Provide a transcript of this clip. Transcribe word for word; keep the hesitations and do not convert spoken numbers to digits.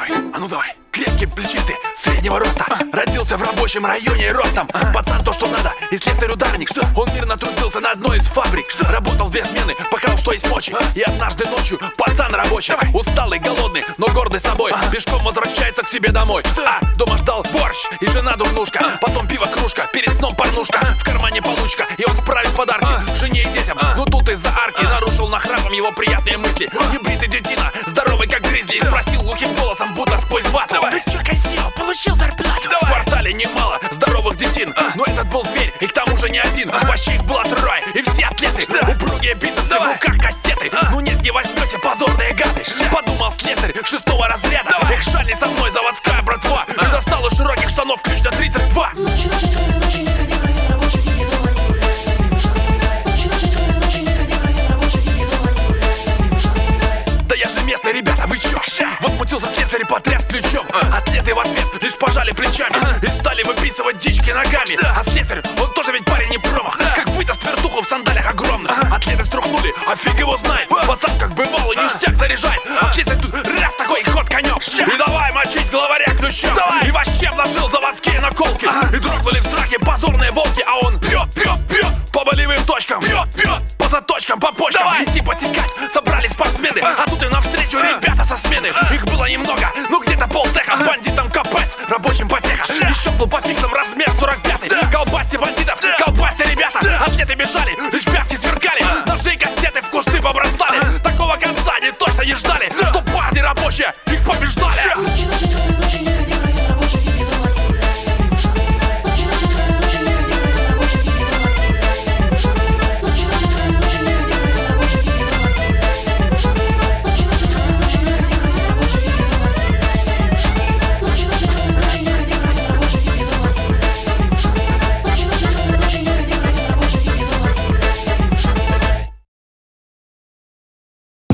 Давай, а ну давай. Крепкий, плечистый, среднего роста, родился в рабочем районе ростом. Пацан то, что надо, и слесарь-ударник. Он мирно трудился на одной из фабрик. Работал две смены, пахал что есть мочи. И однажды ночью пацан рабочий, усталый, голодный, но гордый собой, пешком возвращается к себе домой. А дома ждал борщ и жена дурнушка. Потом пиво кружка, перед сном порнушка. В кармане получка, и он отправил подарки жене и детям. Но тут из-за арки нарушил нахрапом его приятные мысли. Небритый детина, здоровый как гризли, спросил глухим голосом, будто сквозь вату: ну чё, коньяк, получил зарплату? В квартале немало здоровых детин, но этот был зверь, и к тому же не один. Вообще их было трое, и все атлеты, упругие бицепсы, в руках кассеты. Ну нет, не возьмете, позорные гады. Подумал слесарь шестого разряда. Эх, жаль, не со мной заводская братва. И достал из широких штанов ключ на тридцать два. Местные ребята, вы чё? Возмутился слесарь и потряс ключом. Атлеты в ответ лишь пожали плечами и стали выписывать дички ногами. А слесарь, он тоже ведь парень не промах. Как выдаст вертуху в сандалях огромных. Атлеты струхнули, а фиг его знает. Пацан как бывалый ништяк заряжает. А слесарь тут раз такой ход конек. И давай мочить главаря ключом. И вообще вложил заводские наколки. И дрогнули в страхе позорные волки. А он пьет, пьет, пьет по болевым точкам, пьет, пьет по заточкам, по почкам. Идти потекать собрались спортсмены. А тут и навстречу ребята со смены. Их было немного, ну где-то полцеха. Бандитам капец, рабочим потеха. И щелкнул по фиксам размер сорок пятый. Колбасьте бандит